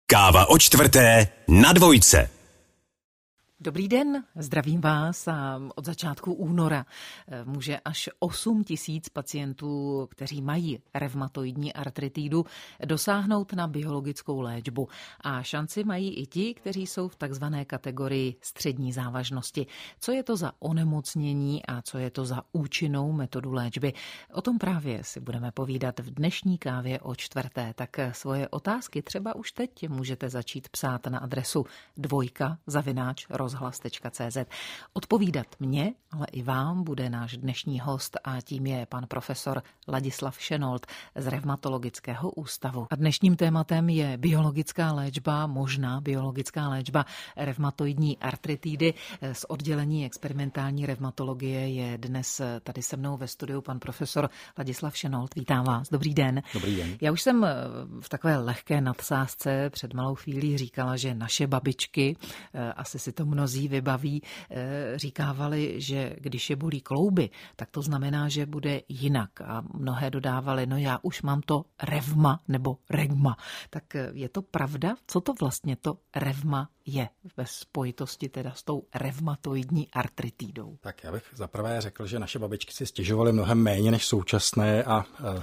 Káva o čtvrté na dvojce. Dobrý den, zdravím vás a od začátku února může až 8 000 pacientů, kteří mají revmatoidní artritidu, dosáhnout na biologickou léčbu. A šanci mají i ti, kteří jsou v takzvané kategorii střední závažnosti. Co je to za onemocnění a co je to za účinnou metodu léčby? O tom právě si budeme povídat v dnešní kávě o čtvrté. Tak svoje otázky třeba už teď můžete začít psát na adresu dvojka@rozhlas.cz. Odpovídat mě, ale i vám bude náš dnešní host a tím je pan profesor Ladislav Šenold z Revmatologického ústavu. A dnešním tématem je biologická léčba, možná biologická léčba revmatoidní artritidy. Z oddělení experimentální revmatologie je dnes tady se mnou ve studiu pan profesor Ladislav Šenold. Vítám vás. Dobrý den. Dobrý den. Já už jsem v takové lehké nadsázce před malou chvílí říkala, že naše babičky, asi si to mnozí vybaví, říkávali, že když je bolí klouby, tak to znamená, že bude jinak. A mnohé dodávali, no já už mám to revma nebo regma. Tak je to pravda? Co to vlastně to revma je ve spojitosti teda s tou revmatoidní artritidou? Tak já bych zaprvé řekl, že naše babičky si stěžovaly mnohem méně než současné a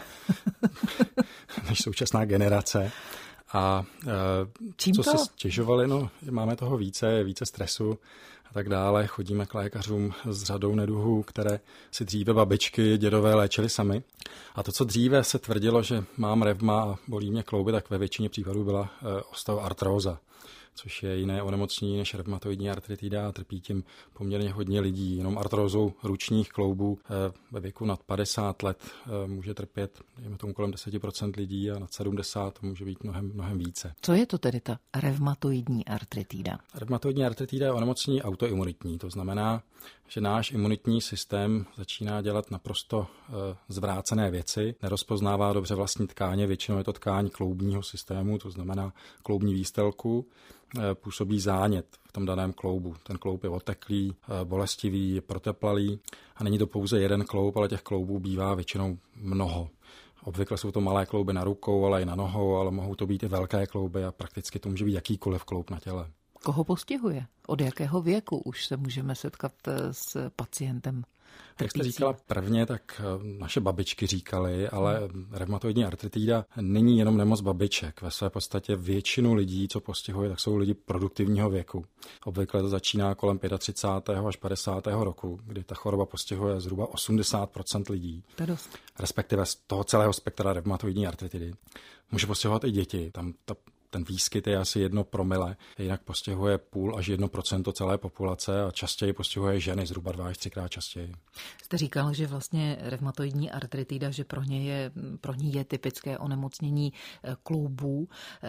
než současná generace. A Čím co to? si stěžovali, no máme toho více stresu a tak dále. Chodíme k lékařům s řadou neduhů, které si dříve babičky, dědové léčili sami. A to, co dříve se tvrdilo, že mám revma a bolí mě klouby, tak ve většině případů byla osteoartróza, což je jiné onemocnění než revmatoidní artritida a trpí tím poměrně hodně lidí. Jenom artrózou ručních kloubů ve věku nad 50 let může trpět tomu kolem 10% lidí a nad 70 může být mnohem více. Co je to tedy ta revmatoidní artritida? Revmatoidní artritida je onemocnění autoimunitní, to znamená, že náš imunitní systém začíná dělat naprosto zvrácené věci, nerozpoznává dobře vlastní tkáně, většinou je to tkáň kloubního systému, to znamená kloubní výstelku, působí zánět v tom daném kloubu. Ten kloub je oteklý, bolestivý, proteplalý a není to pouze jeden kloub, ale těch kloubů bývá většinou mnoho. Obvykle jsou to malé klouby na rukou, ale i na nohou, ale mohou to být i velké klouby a prakticky to může být jakýkoliv kloub na těle. Koho postihuje? Od jakého věku už se můžeme setkat s pacientem trpícím? Jak jste říkala prvně, tak naše babičky říkali, ale revmatoidní artritida není jenom nemoc babiček. Ve své podstatě většinu lidí, co postihuje, tak jsou lidi produktivního věku. Obvykle to začíná kolem 35. až 50. roku, kdy ta choroba postihuje zhruba 80% lidí. To dost. Respektive z toho celého spektra revmatoidní artritidy. Může postihovat i děti. Ten výskyt je asi 1 promile, jinak postihuje 0,5 až 1% celé populace a častěji postihuje ženy, zhruba 2 až 3krát častěji. Jste říkal, že vlastně revmatoidní artritida, že pro ní je typické onemocnění kloubů,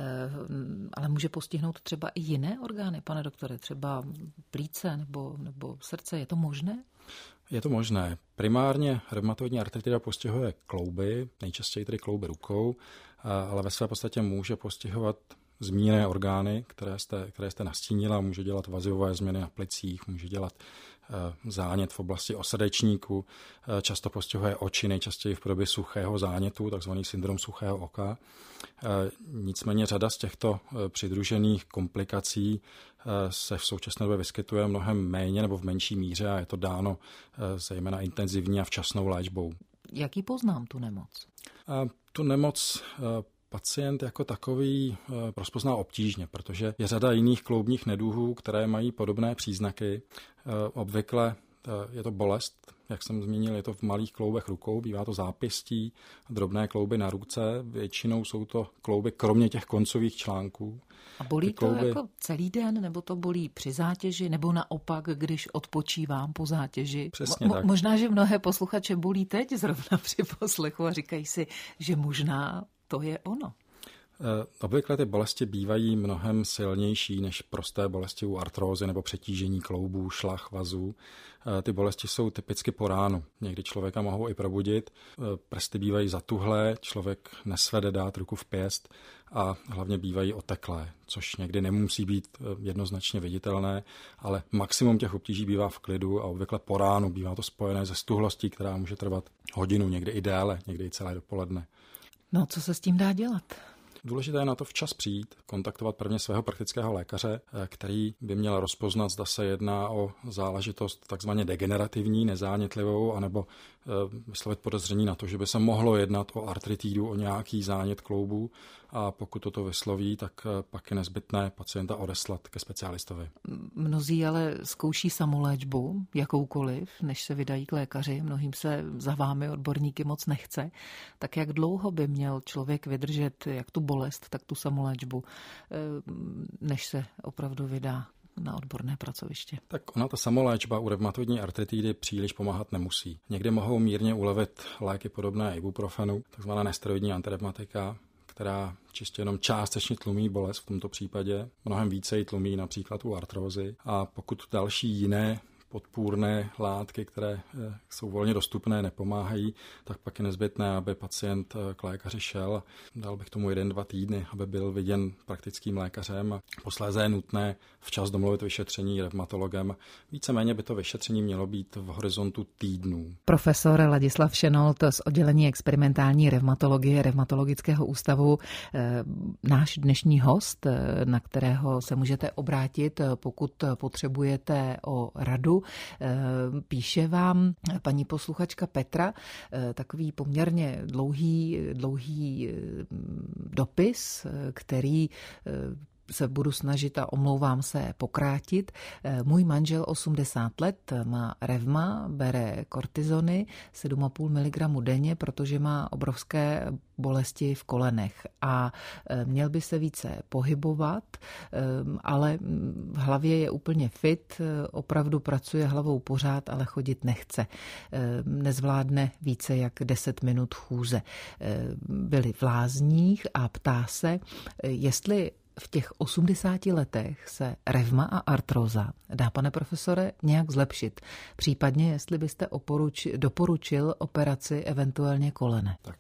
ale může postihnout třeba i jiné orgány, pane doktore, třeba plíce nebo srdce. Je to možné? Je to možné. Primárně revmatoidní artritida postihuje klouby, nejčastěji tedy klouby rukou, ale ve své podstatě může postihovat zmíněné orgány, které jste nastínila, může dělat vazivové změny na plicích, může dělat zánět v oblasti osrdečníku, často postihuje oči, nejčastěji v podobě suchého zánětu, takzvaný syndrom suchého oka. Nicméně řada z těchto přidružených komplikací se v současné době vyskytuje mnohem méně nebo v menší míře a je to dáno zejména intenzivní a včasnou léčbou. Jak ji poznám, tu nemoc? Tu nemoc pacient jako takový rozpozná obtížně, protože je řada jiných kloubních neduhů, které mají podobné příznaky. Obvykle je to bolest, jak jsem zmínil, je to v malých kloubech rukou, bývá to zápěstí, drobné klouby na ruce, většinou jsou to klouby kromě těch koncových článků. A bolí to jako celý den, nebo to bolí při zátěži, nebo naopak, když odpočívám po zátěži? Přesně tak. Možná, že mnohé posluchače bolí teď zrovna při poslechu a říkají si, že možná to je ono. Obvykle ty bolesti bývají mnohem silnější než prosté bolesti u artrózy nebo přetížení kloubů, šlach, vazů. Ty bolesti jsou typicky po ránu. Někdy člověka mohou i probudit. Prsty bývají zatuhlé, člověk nesvede dát ruku v pěst a hlavně bývají oteklé, což někdy nemusí být jednoznačně viditelné, ale maximum těch obtíží bývá v klidu a obvykle po ránu bývá to spojené se stuhlostí, která může trvat hodinu, někdy i déle, někdy i celé dopoledne. No, co se s tím dá dělat? Důležité je na to včas přijít, kontaktovat prvně svého praktického lékaře, který by měl rozpoznat, zda se jedná o záležitost takzvaně degenerativní, nezánětlivou, anebo vyslovit podezření na to, že by se mohlo jednat o artritidu, o nějaký zánět kloubů, a pokud toto vysloví, tak pak je nezbytné pacienta odeslat ke specialistovi. Mnozí ale zkouší samoléčbu, jakoukoliv, než se vydají k lékaři. Mnohým se za vámi odborníky moc nechce. Tak jak dlouho by měl člověk vydržet jak tu bolest, tak tu samoléčbu, než se opravdu vydá na odborné pracoviště? Tak ona ta samoléčba u revmatoidní artritidy příliš pomáhat nemusí. Někdy mohou mírně ulevit léky podobné ibuprofenu, takzvaná nesteroidní antirevmatika, která čistě jenom částečně tlumí bolest v tomto případě. Mnohem více ji tlumí například u artrózy. A pokud další jiné podpůrné látky, které jsou volně dostupné, nepomáhají, tak pak je nezbytné, aby pacient k lékaři šel. Dal bych tomu 1-2 týdny, aby byl viděn praktickým lékařem, a posléze je nutné včas domluvit vyšetření revmatologem. Víceméně by to vyšetření mělo být v horizontu týdnů. Profesor Ladislav Šenolt z oddělení experimentální revmatologie Revmatologického ústavu, náš dnešní host, na kterého se můžete obrátit, pokud potřebujete o radu. Píše vám paní posluchačka Petra takový poměrně dlouhý dopis, který se budu snažit a omlouvám se pokrátit. Můj manžel 80 let, má revma, bere kortizony 7,5 mg denně, protože má obrovské bolesti v kolenech a měl by se více pohybovat, ale v hlavě je úplně fit, opravdu pracuje hlavou pořád, ale chodit nechce. Nezvládne více jak 10 minut chůze. Byli v lázních a ptá se, jestli v těch 80 letech se revma a artróza dá, pane profesore, nějak zlepšit. Případně, jestli byste doporučil operaci eventuálně kolene. Tak.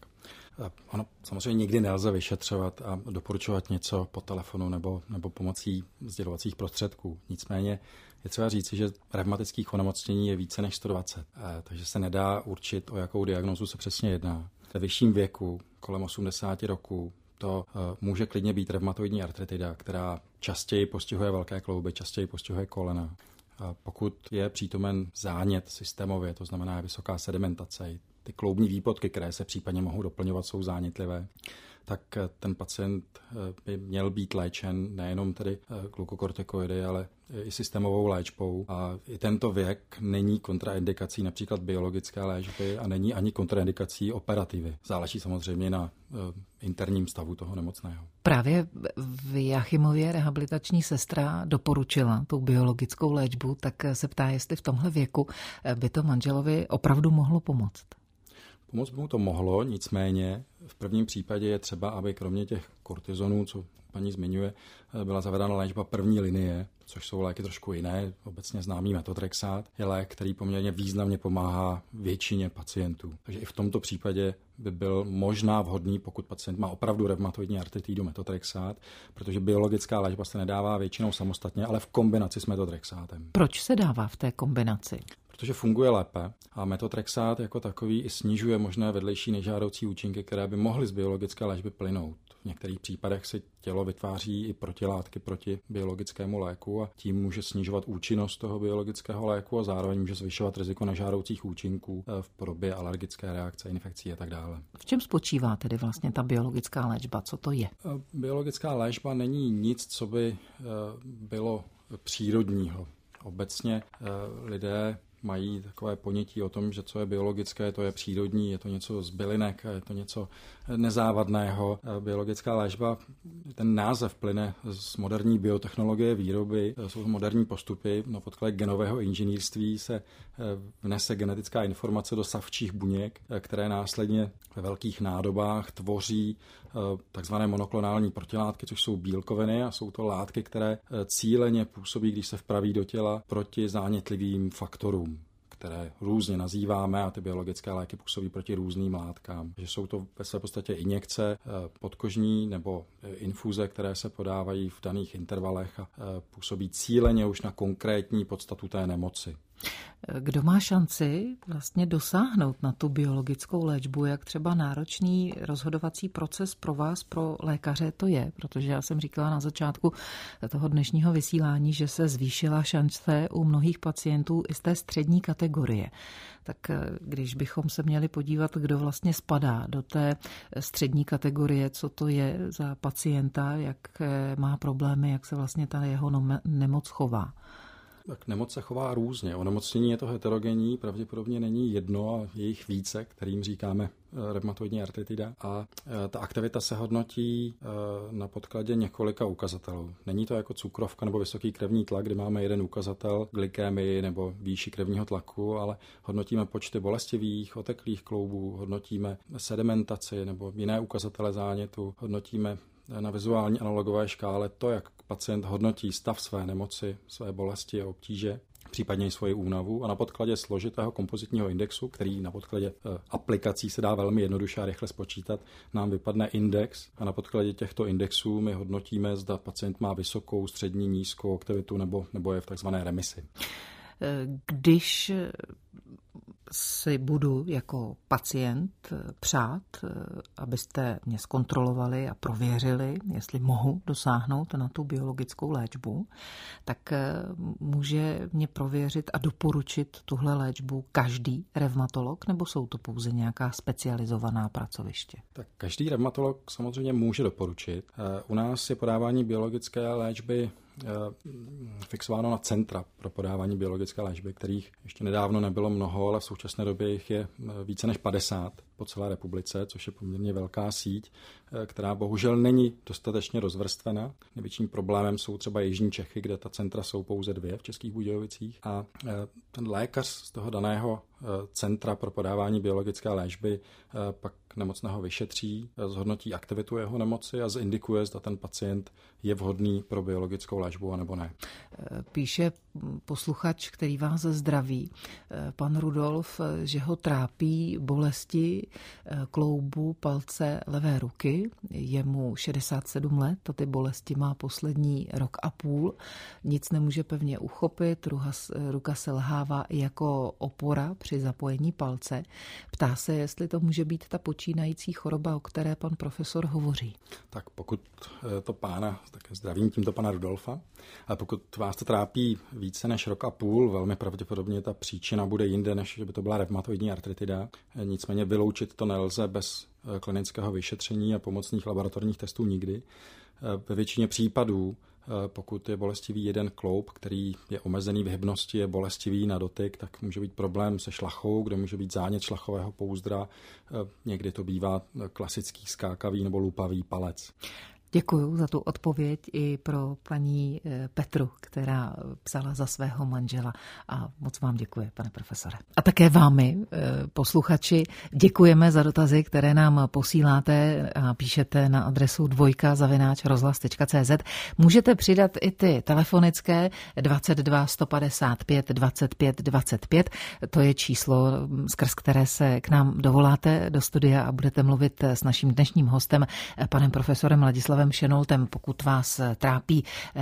Ono samozřejmě nikdy nelze vyšetřovat a doporučovat něco po telefonu nebo pomocí sdělovacích prostředků. Nicméně je třeba říci, že revmatických onemocnění je více než 120, takže se nedá určit, o jakou diagnózu se přesně jedná. Ve vyšším věku, kolem 80 roků, to může klidně být revmatoidní artritida, která častěji postihuje velké klouby, častěji postihuje kolena. A pokud je přítomen zánět systémově, to znamená vysoká sedimentace, ty kloubní výpotky, které se případně mohou doplňovat, jsou zánětlivé, tak ten pacient by měl být léčen nejenom tedy glukokortikoidy, ale i systémovou léčbou. A i tento věk není kontraindikací například biologické léčby a není ani kontraindikací operativy. Záleží samozřejmě na interním stavu toho nemocného. Právě v Jachimově rehabilitační sestra doporučila tu biologickou léčbu, tak se ptá, jestli v tomhle věku by to manželovi opravdu mohlo pomoct. Pomoct by mu to mohlo, nicméně v prvním případě je třeba, aby kromě těch kortizonů, co paní zmiňuje, byla zavedena léčba první linie, což jsou léky trošku jiné. Obecně známý metotrexát je lék, který poměrně významně pomáhá většině pacientů. Takže i v tomto případě by byl možná vhodný, pokud pacient má opravdu revmatoidní artritidu, metotrexát, protože biologická léčba se nedává většinou samostatně, ale v kombinaci s metotrexátem. Proč se dává v té kombinaci? Protože funguje lépe a metotrexát jako takový i snižuje možné vedlejší nežádoucí účinky, které by mohly z biologické léčby plynout. V některých případech si tělo vytváří i protilátky proti biologickému léku a tím může snižovat účinnost toho biologického léku a zároveň může zvyšovat riziko nežádoucích účinků v podobě alergické reakce, infekcí a tak dále. V čem spočívá tedy vlastně ta biologická léčba? Co to je? Biologická léčba není nic, co by bylo přírodního. Obecně lidé mají takové ponětí o tom, že co je biologické, to je přírodní, je to něco z bylinek, je to něco nezávadného. Biologická léčba, ten název plyne z moderní biotechnologie výroby, jsou moderní postupy. Na podkladě genového inženýrství se vnese genetická informace do savčích buněk, které následně ve velkých nádobách tvoří takzvané monoklonální protilátky, což jsou bílkoviny a jsou to látky, které cíleně působí, když se vpraví do těla, proti zánětlivým faktorům, které různě nazýváme, a ty biologické léky působí proti různým látkám. Že jsou to ve své podstatě injekce podkožní nebo infuze, které se podávají v daných intervalech a působí cíleně už na konkrétní podstatu té nemoci. Kdo má šanci vlastně dosáhnout na tu biologickou léčbu, jak třeba náročný rozhodovací proces pro vás, pro lékaře to je, protože já jsem říkala na začátku toho dnešního vysílání, že se zvýšila šance u mnohých pacientů i z té střední kategorie. Tak když bychom se měli podívat, kdo vlastně spadá do té střední kategorie, co to je za pacienta, jak má problémy, jak se vlastně ta jeho nemoc chová. Tak nemoc se chová různě. Onemocnění je to heterogenní, pravděpodobně není jedno a je jich více, kterým říkáme reumatoidní artritida. A ta aktivita se hodnotí na podkladě několika ukazatelů. Není to jako cukrovka nebo vysoký krevní tlak, kdy máme jeden ukazatel glykémii nebo výši krevního tlaku, ale hodnotíme počty bolestivých, oteklých kloubů, hodnotíme sedimentaci nebo jiné ukazatele zánětu, hodnotíme na vizuální analogové škále to, jak pacient hodnotí stav své nemoci, své bolesti a obtíže, případně i svoji únavu, a na podkladě složitého kompozitního indexu, který na podkladě aplikací se dá velmi jednoduše a rychle spočítat, nám vypadne index a na podkladě těchto indexů my hodnotíme, zda pacient má vysokou, střední, nízkou aktivitu nebo je v takzvané remisi. Když si budu jako pacient přát, abyste mě zkontrolovali a prověřili, jestli mohu dosáhnout na tu biologickou léčbu, tak může mě prověřit a doporučit tuhle léčbu každý revmatolog, nebo jsou to pouze nějaká specializovaná pracoviště? Tak každý revmatolog samozřejmě může doporučit. U nás je podávání biologické léčby fixováno na centra pro podávání biologické léčby, kterých ještě nedávno nebylo mnoho, ale v současné době jich je více než 50 po celé republice, což je poměrně velká síť, která bohužel není dostatečně rozvrstvena. Největším problémem jsou třeba jižní Čechy, kde ta centra jsou pouze 2 v Českých Budějovicích, a ten lékař z toho daného centra pro podávání biologické léčby pak nemocného vyšetří, zhodnotí aktivitu jeho nemoci a zindikuje, zda ten pacient je vhodný pro biologickou léčbu anebo ne. Píše posluchač, který vás zdraví, pan Rudolf, že ho trápí bolesti kloubu palce levé ruky. Je mu 67 let a ty bolesti má poslední rok a půl. Nic nemůže pevně uchopit, ruka selhává jako opora při zapojení palce. Ptá se, jestli to může být ta počínající choroba, o které pan profesor hovoří. Tak pokud to pána, tak zdravím tímto pana Rudolfa, a pokud vás to trápí více než rok a půl, velmi pravděpodobně ta příčina bude jinde, než že by to byla reumatoidní artritida. Nicméně vyloučit to nelze bez klinického vyšetření a pomocných laboratorních testů nikdy. Ve většině případů, pokud je bolestivý jeden kloub, který je omezený v hybnosti, je bolestivý na dotyk, tak může být problém se šlachou, kde může být zánět šlachového pouzdra. Někdy to bývá klasický skákavý nebo lupavý palec. Děkuju za tu odpověď i pro paní Petru, která psala za svého manžela, a moc vám děkuji, pane profesore. A také vámi, posluchači, děkujeme za dotazy, které nám posíláte a píšete na adresu dvojka@rozhlas.cz. Můžete přidat i ty telefonické 22 155 25 25. To je číslo, skrz které se k nám dovoláte do studia a budete mluvit s naším dnešním hostem, panem profesorem Ladislavem Šenoltem. Pokud vás trápí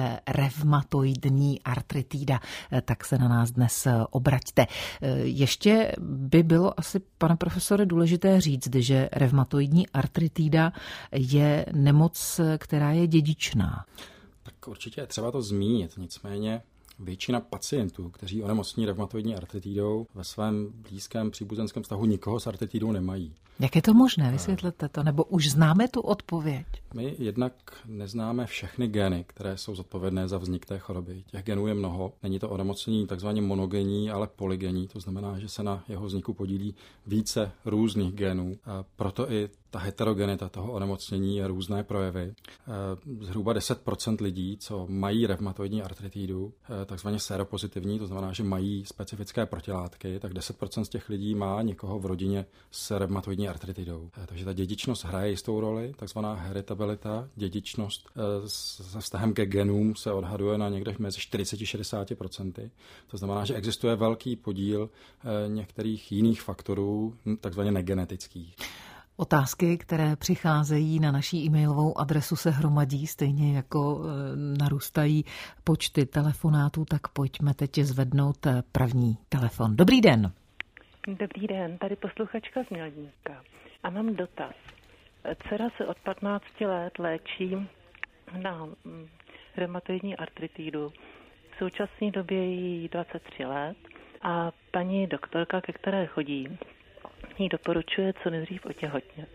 reumatoidní artritida, tak se na nás dnes obraťte. Ještě by bylo asi, pane profesore, důležité říct, že reumatoidní artritida je nemoc, která je dědičná. Tak určitě je třeba to zmínit, nicméně většina pacientů, kteří onemocní reumatoidní artritidou, ve svém blízkém příbuzenském vztahu nikoho s artritidou nemají. Jak je to možné? Vysvětlete to, nebo už známe tu odpověď? My jednak neznáme všechny geny, které jsou zodpovědné za vznik té choroby. Těch genů je mnoho. Není to onemocnění takzvaně monogenní, ale polygenní. To znamená, že se na jeho vzniku podílí více různých genů. A proto i ta heterogenita toho onemocnění je různé projevy. Zhruba 10% lidí, co mají reumatoidní artritidu, takzvaně séropozitivní, to znamená, že mají specifické protilátky, tak 10% z těch lidí má někoho v rodině s reumatoidní artritidou. Takže ta dědičnost hraje jistou roli, takzvaná heritabilita. Dědičnost se vztahem ke genům se odhaduje na někde mezi 40-60%. To znamená, že existuje velký podíl některých jiných faktorů, takzvaně negenetických. Otázky, které přicházejí na naší e-mailovou adresu, se hromadí, stejně jako narůstají počty telefonátů, tak pojďme teď zvednout první telefon. Dobrý den. Dobrý den, tady posluchačka z Mělníka. A mám dotaz. Dcera se od 15 let léčí na reumatoidní artritidu. V současné době je jí 23 let a paní doktorka, ke které chodí, jí doporučuje co nejdřív otěhotnět.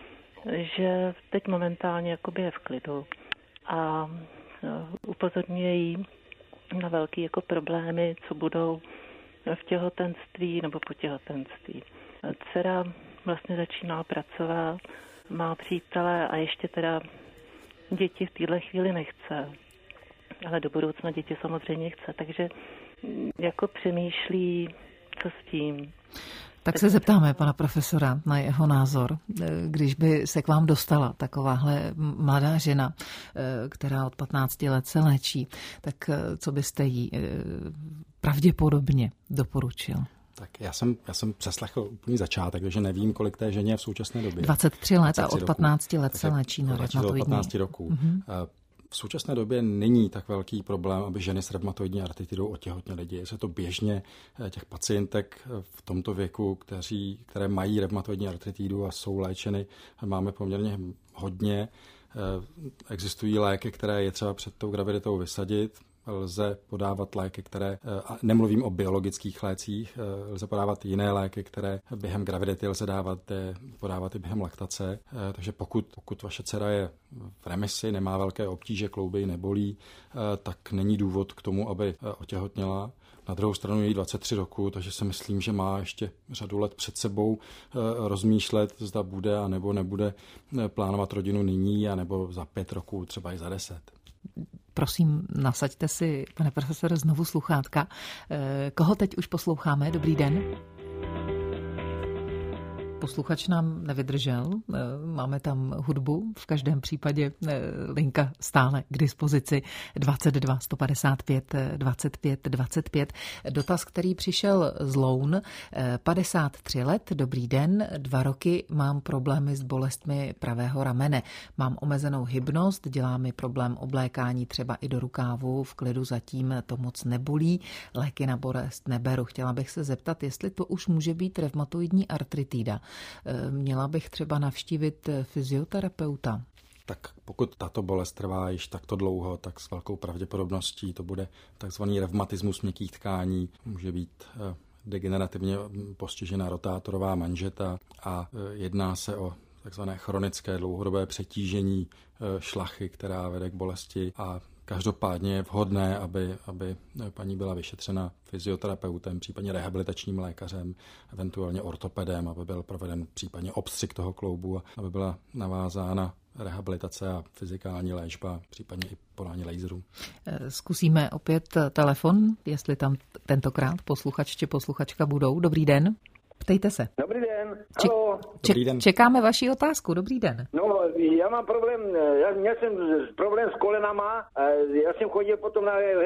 Že teď momentálně jakoby je v klidu a upozorňuje jí na velké jako problémy, co budou v těhotenství nebo po těhotenství. Dcera vlastně začíná pracovat, má přítele a ještě teda děti v téhle chvíli nechce. Ale do budoucna děti samozřejmě chce, takže jako přemýšlí, co s tím. Tak se zeptáme pana profesora na jeho názor. Když by se k vám dostala takováhle mladá žena, která od 15 let se léčí, tak co byste jí pravděpodobně doporučil? Tak já jsem přeslechl úplný začátek, takže nevím, kolik té ženě je v současné době. 23 let a od 15 let se léčí na reumatoidní. Od 15 roků. Mm-hmm. V současné době není tak velký problém, aby ženy s reumatoidní artritidou otěhotněly. Děje se to běžně. Těch pacientek v tomto věku, které mají reumatoidní artritidu a jsou léčeny, máme poměrně hodně. Existují léky, které je třeba před tou graviditou vysadit. Lze podávat léky, které, nemluvím o biologických lécích, lze podávat jiné léky, které během gravidity lze podávat i během laktace. Takže pokud vaše dcera je v remisi, nemá velké obtíže, klouby ji nebolí, tak není důvod k tomu, aby otěhotněla. Na druhou stranu je jí 23 roku, takže si myslím, že má ještě řadu let před sebou rozmýšlet, zda bude a nebo nebude plánovat rodinu nyní, a nebo za 5 roků, třeba i za 10. Prosím, nasaďte si, pane profesore, znovu sluchátka. Koho teď už posloucháme? Dobrý den. Posluchač nám nevydržel, máme tam hudbu, v každém případě linka stále k dispozici 22 155 25 25. Dotaz, který přišel z Loun, 53 let, dobrý den, 2 roky mám problémy s bolestmi pravého ramene. Mám omezenou hybnost, dělá mi problém oblékání třeba i do rukávu, v klidu zatím to moc nebolí, léky na bolest neberu. Chtěla bych se zeptat, jestli to už může být reumatoidní artritida. Měla bych třeba navštívit fyzioterapeuta? Tak pokud tato bolest trvá již takto dlouho, tak s velkou pravděpodobností to bude takzvaný revmatismus měkkých tlání. Může být degenerativně postižená rotátorová manžeta a jedná se o takzvané chronické dlouhodobé přetížení šlachy, která vede k bolesti, a každopádně je vhodné, aby paní byla vyšetřena fyzioterapeutem, případně rehabilitačním lékařem, eventuálně ortopedem, aby byl proveden případně obstřik toho kloubu a aby byla navázána rehabilitace a fyzikální léčba, případně i podání laseru. Zkusíme opět telefon, jestli tam tentokrát posluchač či posluchačka budou. Dobrý den. Ptejte se. Dobrý den. Haló. Dobrý den. Čekáme vaši otázku. Dobrý den. No, já mám problém, měl jsem problém s kolenama, já jsem chodil potom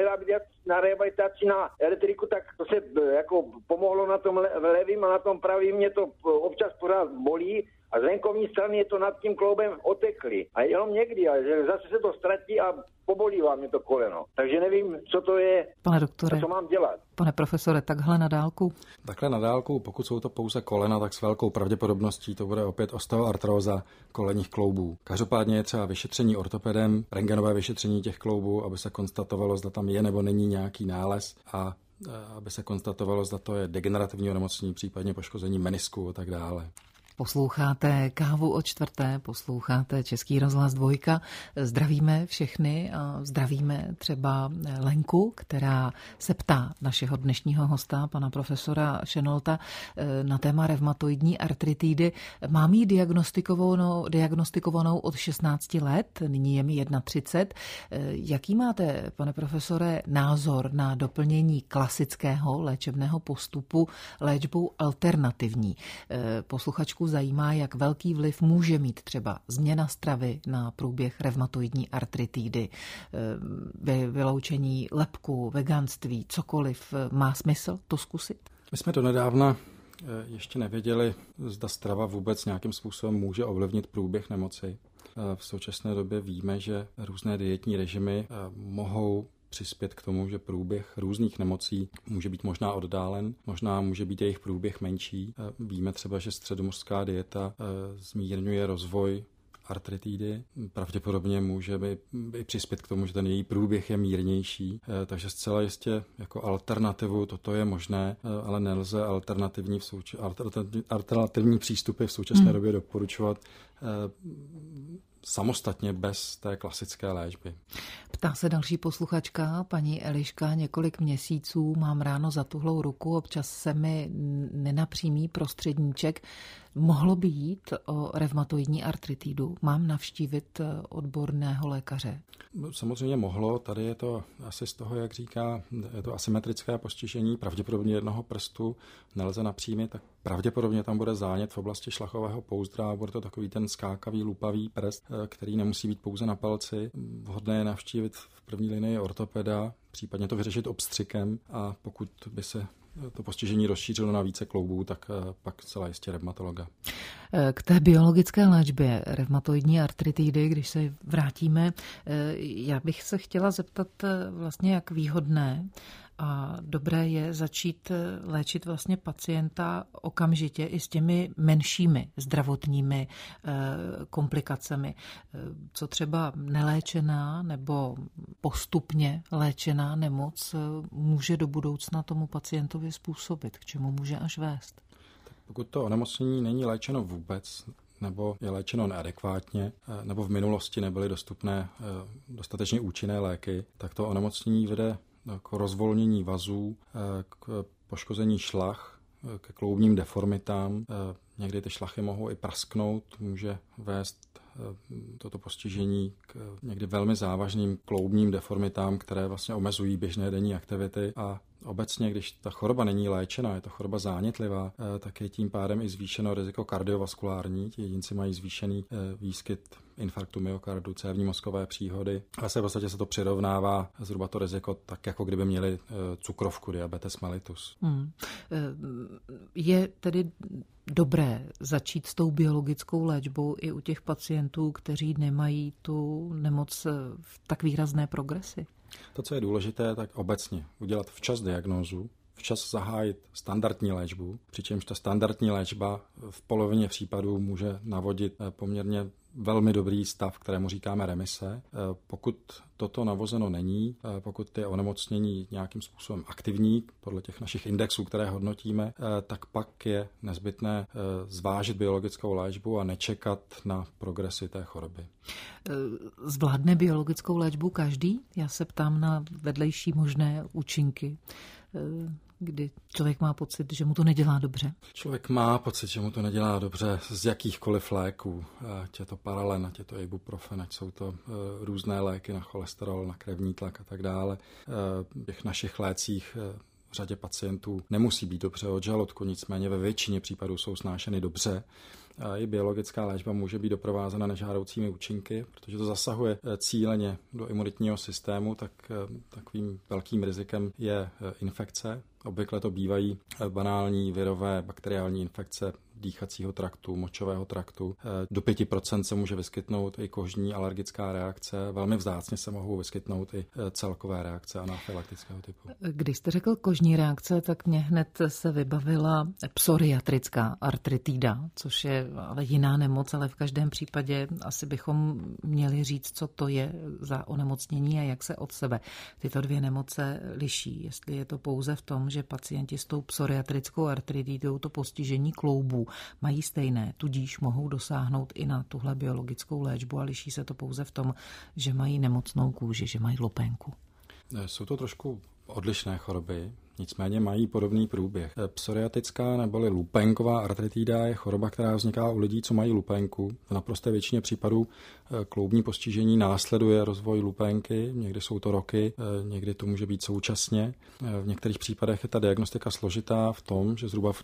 na rehabilitaci na elektriku, tak to se jako pomohlo na tom levým a na tom pravým, mě to občas pořád bolí. A z venkovní strany je to nad tím kloubem oteklý. A jenom někdy, ale zase se to ztratí a pobolívá mě to koleno. Takže nevím, co to je, pane doktore, co mám dělat. Pane profesore, takhle na dálku? Takhle na dálku, pokud jsou to pouze kolena, tak s velkou pravděpodobností to bude opět osteoartróza kolenních kloubů. Každopádně je třeba vyšetření ortopedem, rentgenové vyšetření těch kloubů, aby se konstatovalo, zda tam je nebo není nějaký nález, a aby se konstatovalo, zda to je degenerativní onemocnění, případně poškození menisku a tak dále. Posloucháte Kávu o čtvrté, posloucháte Český rozhlas 2. Zdravíme všechny a zdravíme třeba Lenku, která se ptá našeho dnešního hosta, pana profesora Šenolta, na téma reumatoidní artritidy. Mám ji diagnostikovanou od 16 let, nyní je mi 31. Jaký máte, pane profesore, názor na doplnění klasického léčebného postupu léčbou alternativní? Posluchačku zajímá, jak velký vliv může mít třeba změna stravy na průběh reumatoidní artritidy, vyloučení lepku, veganství, cokoliv. Má smysl to zkusit? My jsme donedávna ještě nevěděli, zda strava vůbec nějakým způsobem může ovlivnit průběh nemoci. V současné době víme, že různé dietní režimy mohou přispět k tomu, že průběh různých nemocí může být možná oddálen, možná může být jejich průběh menší. Víme třeba, že středomořská dieta zmírňuje rozvoj artritidy. Pravděpodobně může i přispět k tomu, že ten její průběh je mírnější. Takže zcela jistě jako alternativu toto je možné, ale nelze alternativní přístupy v současné době doporučovat samostatně bez té klasické léčby. Ptá se další posluchačka, paní Eliška, několik měsíců mám ráno zatuhlou ruku, občas se mi nenapřímí prostředníček. Mohlo by jít o revmatoidní artritidu? Mám navštívit odborného lékaře? Samozřejmě mohlo, tady je to asi z toho, jak říká, je to asymetrické postižení, pravděpodobně jednoho prstu nelze napřímit, tak pravděpodobně tam bude zánět v oblasti šlachového pouzdra, bude to takový ten skákavý, lupavý prst, který nemusí být pouze na palci. Vhodné je navštívit v první linii ortopeda, případně to vyřešit obstřikem a pokud by se to postižení rozšířilo na více kloubů, tak pak celá jistě revmatologa. K té biologické léčbě revmatoidní artritidy, když se vrátíme, já bych se chtěla zeptat vlastně, jak výhodné a dobré je začít léčit vlastně pacienta okamžitě i s těmi menšími zdravotními komplikacemi. Co třeba neléčená nebo postupně léčená nemoc může do budoucna tomu pacientovi způsobit, k čemu může až vést? Pokud to onemocnění není léčeno vůbec, nebo je léčeno neadekvátně, nebo v minulosti nebyly dostupné dostatečně účinné léky, tak to onemocnění vede k rozvolnění vazů, k poškození šlach, ke kloubním deformitám. Někdy ty šlachy mohou i prasknout, může vést toto postižení k někdy velmi závažným kloubním deformitám, které vlastně omezují běžné denní aktivity a obecně, když ta choroba není léčena, je to choroba zánětlivá, tak je tím pádem i zvýšeno riziko kardiovaskulární. Ti jedinci mají zvýšený výskyt infarktu myokardu, cévní mozkové příhody. A v podstatě se to přirovnává zhruba to riziko tak, jako kdyby měli cukrovku, diabetes mellitus. Je tedy dobré začít s tou biologickou léčbou i u těch pacientů, kteří nemají tu nemoc v tak výrazné progresi? To, co je důležité, tak obecně udělat včas diagnózu, včas zahájit standardní léčbu, přičemž ta standardní léčba v polovině případů může navodit poměrně velmi dobrý stav, kterému říkáme remise. Pokud toto navozeno není, pokud je onemocnění nějakým způsobem aktivní, podle těch našich indexů, které hodnotíme, tak pak je nezbytné zvážit biologickou léčbu a nečekat na progresi té choroby. Zvládne biologickou léčbu každý? Já se ptám na vedlejší možné účinky, kdy člověk má pocit, že mu to nedělá dobře. Člověk má pocit, že mu to nedělá dobře z jakýchkoliv léků. Ať je to paralen, ať je to ibuprofen, ať jsou to různé léky na cholesterol, na krevní tlak a tak dále. V těch našich lécích v řadě pacientů nemusí být dobře od žaludku, nicméně ve většině případů jsou snášeny dobře. A i biologická léčba může být doprovázena nežádoucími účinky, protože to zasahuje cíleně do imunitního systému, tak takovým velkým rizikem je infekce. Obvykle to bývají banální virové bakteriální infekce dýchacího traktu, močového traktu. Do 5% se může vyskytnout i kožní alergická reakce. Velmi vzácně se mohou vyskytnout i celkové reakce anafylaktického typu. Když jste řekl kožní reakce, tak mě hned se vybavila psoriatrická artritida, což je ale jiná nemoc, ale v každém případě asi bychom měli říct, co to je za onemocnění a jak se od sebe tyto dvě nemoce liší. Jestli je to pouze v tom, že pacienti s tou psoriatrickou artritidou to postižení kloubů mají stejné, tudíž mohou dosáhnout i na tuhle biologickou léčbu a liší se to pouze v tom, že mají nemocnou kůži, že mají lupénku. Jsou to trošku odlišné choroby, nicméně mají podobný průběh. Psoriatická neboli lupénková artritida je choroba, která vzniká u lidí, co mají lupénku. V naprosté většině případů kloubní postižení následuje rozvoj lupénky, někdy jsou to roky, někdy to může být současně. V některých případech je ta diagnostika složitá v tom, že zhruba v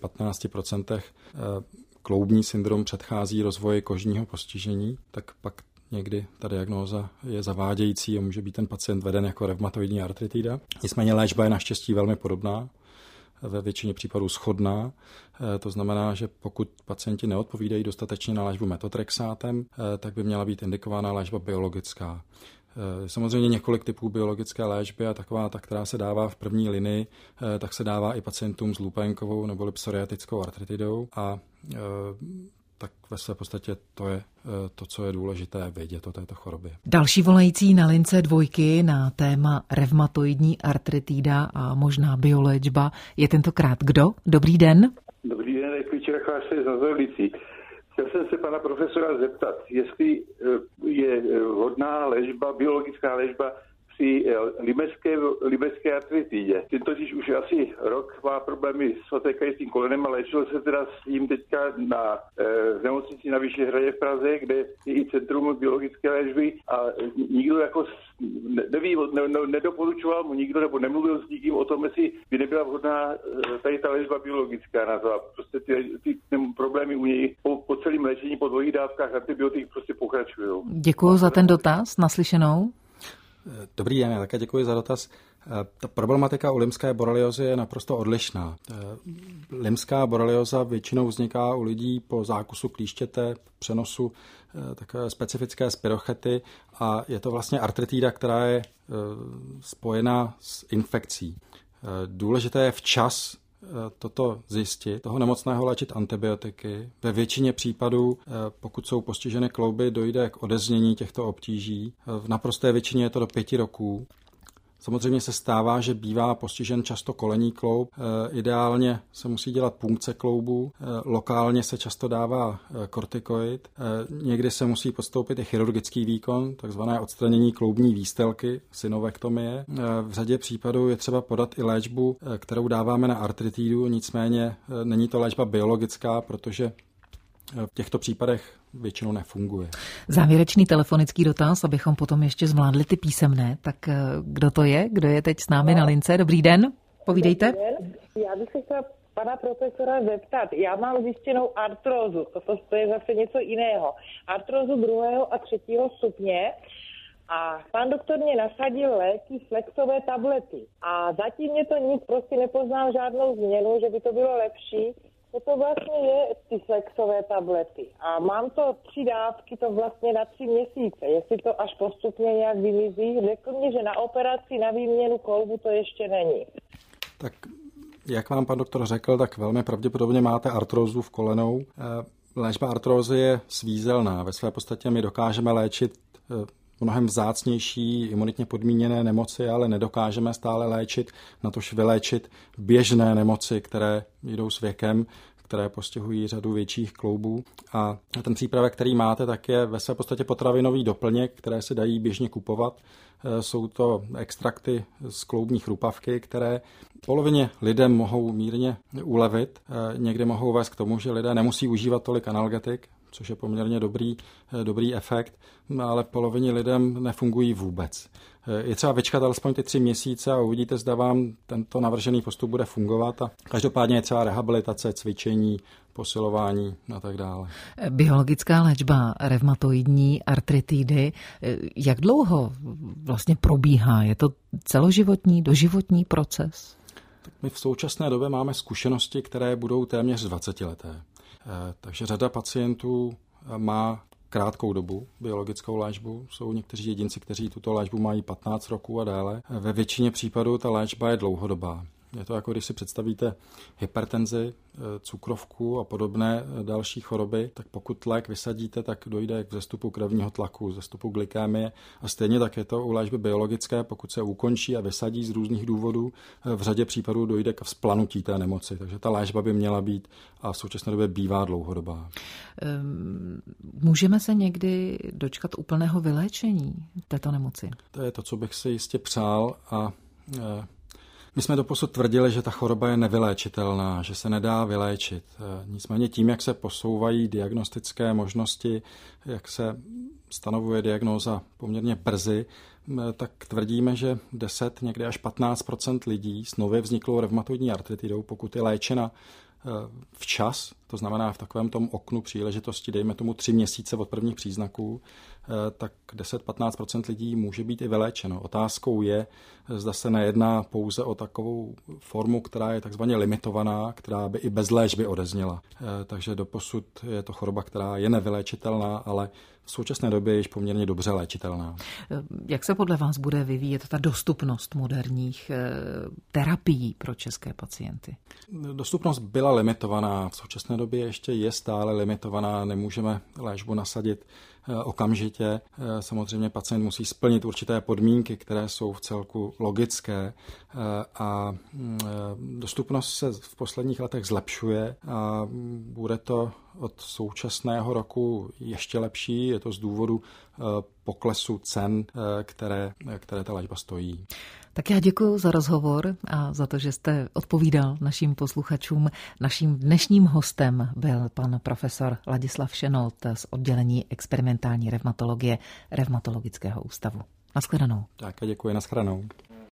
10-15% kloubní syndrom předchází rozvoji kožního postižení, tak pak někdy ta diagnóza je zavádějící a může být ten pacient veden jako revmatoidní artritida. Nicméně léčba je naštěstí velmi podobná. ve většině případů shodná. To znamená, že pokud pacienti neodpovídají dostatečně na léčbu metotrexátem, tak by měla být indikována léčba biologická. Samozřejmě několik typů biologické léčby a taková ta, která se dává v první linii, tak se dává i pacientům s lupénkovou nebo psoriatickou artritidou a tak ve své podstatě to je to, co je důležité vědět o této chorobě. Další volající na lince dvojky na téma revmatoidní artritída a možná bioléčba je tentokrát kdo? Dobrý den. Dobrý den, Kličera Chlášce z Nozorlicí. Chtěl jsem se pana profesora zeptat, jestli je vhodná léčba, biologická léčba při libeské artritidě. Ten totiž už asi rok má problémy s otékajícím kolenem a léčil se teda s tím teďka v nemocnici na Vyšší Hradě v Praze, kde je i centrum biologické léčby a nikdo jako neví, nedoporučoval mu nikdo nebo nemluvil s nikým o tom, jestli by nebyla vhodná tady ta léčba biologická na to. A prostě ty problémy u něj po celém léčení po dvojích dávkách antibiotik prostě pokračují. Děkuji za ten dotaz, naslyšenou. Dobrý den, já také děkuji za dotaz. Ta problematika u lymské boreliozy je naprosto odlišná. Lymská borelioza většinou vzniká u lidí po zákusu klíštěte, přenosu takové specifické spirochety a je to vlastně artritída, která je spojená s infekcí. Důležité je včas toto zjistit, toho nemocného léčit antibiotiky. Ve většině případů, pokud jsou postiženy klouby, dojde k odeznění těchto obtíží. V naprosté většině je to do 5 roků. Samozřejmě se stává, že bývá postižen často kolenní kloub. Ideálně se musí dělat punkce kloubů. Lokálně se často dává kortikoid. Někdy se musí podstoupit i chirurgický výkon, takzvané odstranění kloubní výstelky, synovektomie. V řadě případů je třeba podat i léčbu, kterou dáváme na artritidu, nicméně není to léčba biologická, protože v těchto případech většinou nefunguje. Závěrečný telefonický dotaz, abychom potom ještě zvládli ty písemné. Tak kdo to je? Kdo je teď s námi na lince? Dobrý den, povídejte. Dobrý den. Já bych se chtěla pana profesora zeptat. Já mám zjištěnou artrózu, to je zase něco jiného. Artrózu 2. a 3. stupně. A pan doktor mě nasadil léky, flexové tablety. A zatím mě to nic, prostě nepoznal žádnou změnu, že by to bylo lepší. Co to vlastně je, ty flexové tablety? A mám to 3 dávky, to vlastně na 3 měsíce. Jestli to až postupně nějak vymizí, řekl mě, že na operaci, na výměnu kloubu to ještě není. Tak jak vám pan doktor řekl, tak velmi pravděpodobně máte artrózu v kolenou. Léčba artrózy je svízelná. Ve své podstatě my dokážeme léčit mnohem vzácnější imunitně podmíněné nemoci, ale nedokážeme stále léčit, natož vyléčit běžné nemoci, které jdou s věkem, které postihují řadu větších kloubů. A ten přípravek, který máte, tak je ve své podstatě potravinový doplněk, které se dají běžně kupovat. Jsou to extrakty z kloubní chrupavky, které polovině lidem mohou mírně ulevit. Někdy mohou vést k tomu, že lidé nemusí užívat tolik analgetik, což je poměrně dobrý efekt, ale polovině lidem nefungují vůbec. Je třeba vyčkat alespoň ty 3 měsíce a uvidíte, zda vám tento navržený postup bude fungovat. A každopádně je třeba rehabilitace, cvičení, posilování a tak dále. Biologická léčba revmatoidní artritidy, jak dlouho vlastně probíhá? Je to celoživotní, doživotní proces? Tak my v současné době máme zkušenosti, které budou téměř 20leté. Takže řada pacientů má krátkou dobu biologickou léčbu. Jsou někteří jedinci, kteří tuto léčbu mají 15 roků a déle. Ve většině případů ta léčba je dlouhodobá. Je to jako když si představíte hypertenzi, cukrovku a podobné další choroby, tak pokud lék vysadíte, tak dojde k vzestupu krevního tlaku, vzestupu glykémie a stejně tak je to u léčby biologické, pokud se ukončí a vysadí z různých důvodů, v řadě případů dojde k vzplanutí té nemoci. Takže ta léčba by měla být a v současné době bývá dlouhodobá. Můžeme se někdy dočkat úplného vyléčení této nemoci? To je to, co bych si jistě přál a my jsme doposud tvrdili, že ta choroba je nevyléčitelná, že se nedá vyléčit. Nicméně tím, jak se posouvají diagnostické možnosti, jak se stanovuje diagnóza poměrně brzy, tak tvrdíme, že 10, někdy až 15% lidí s nově vzniklou revmatoidní artritidou, pokud je léčena včas, to znamená v takovém tom oknu příležitosti, dejme tomu 3 měsíce od prvních příznaků, tak 10-15% lidí může být i vyléčeno. Otázkou je, zda se nejedná pouze o takovou formu, která je takzvaně limitovaná, která by i bez léčby odezněla. Takže doposud je to choroba, která je nevyléčitelná, ale v současné době je již poměrně dobře léčitelná. Jak se podle vás bude vyvíjet ta dostupnost moderních terapií pro české pacienty? Dostupnost byla limitovaná, v současné době ještě je stále limitovaná, nemůžeme léčbu nasadit okamžitě. Samozřejmě pacient musí splnit určité podmínky, které jsou v celku logické a dostupnost se v posledních letech zlepšuje a bude to od současného roku ještě lepší. Je to z důvodu poklesu cen, které ta léčba stojí. Tak já děkuji za rozhovor a za to, že jste odpovídal našim posluchačům. Naším dnešním hostem byl pan profesor Ladislav Šenolt z oddělení experimentální revmatologie Revmatologického ústavu. Naschledanou. Tak a děkuji, naschledanou.